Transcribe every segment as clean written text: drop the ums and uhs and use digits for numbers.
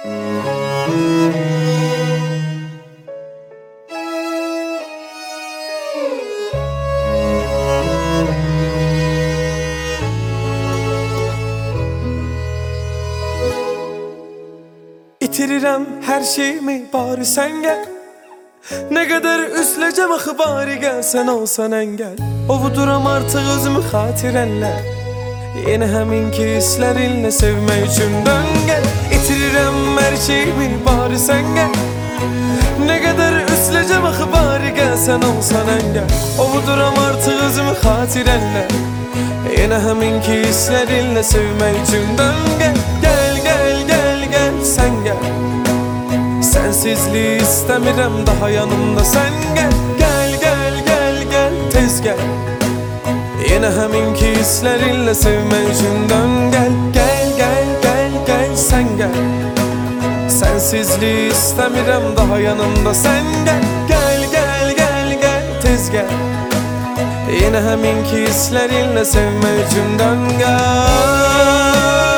İtirirəm her şeyimi, bari sen gel. Ne kadar üstləcəm axı, bari gel, sen olsan engel. Ovuduram artık özümü xatirənlə, yine həminki hislerinle sevmək üçün dön gel. İtirirəm her şeyimi, bari sen gel. Ne kadar üstləcəm axı, bari gel, sen olsan engel. Ovuduram artık özümü xatirənlə, yine həminki hislerinle sevmək üçün dön gel. Gel gel gel gel sen gel. Sensizliği istemirəm daha yanımda, sen gel. Gel gel gel gel tez gel. Yine həminki hislerinle sevmək üçün dön gel. Gel gel gel gel sen gel. Sensizliği istemirəm daha yanımda, sen gel. Gel gel gel gel tez gel. Yine həminki hislerinle sevmək üçün dön gel.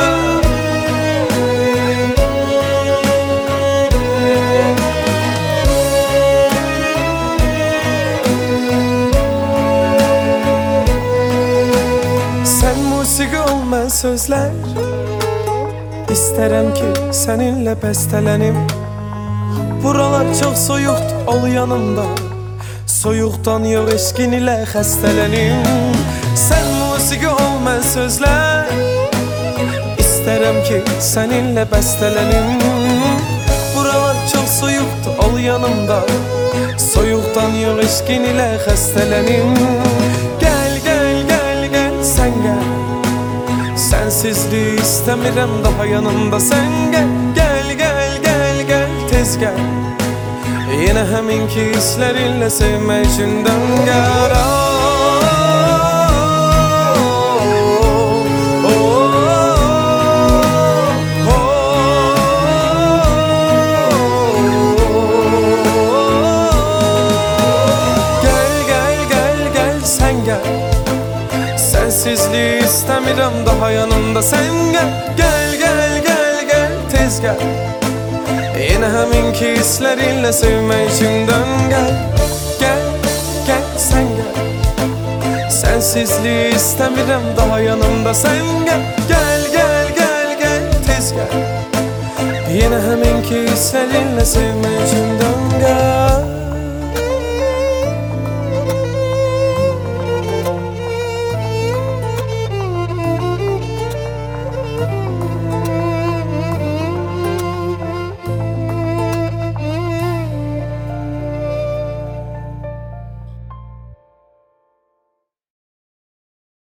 Musiki olmayan sözler İstərəm ki seninle bəstələnim. Buralar çok soyuqdur, ol yanımda. Soyuqdan yox eşqin ilə xəstələnim. Sen musiki olmayan sözler İstərəm ki seninle bəstələnim. Buralar çok soyuqdur, ol yanımda. Soyuqdan yox eşqin ilə xəstələnim. Gel gel gel gel sen gel. Sensizliği istemirəm daha yanımda, sen gel. Gel gel gel gel tez gel. Yine həminki hislerinle sevmək üçün dön gel. Gel gel gel gel sen gel. Sensizliği istemirəm daha yanımda, sen gel. Gel gel gel gel tez gel. Yine həminki hislerinle sevmək üçün dön gel. Gel gel sen gel. Sensizliği istemirəm daha yanımda, sen gel. Gel gel gel gel tez gel. Yine həminki hislerinle sevmək üçün dön gel.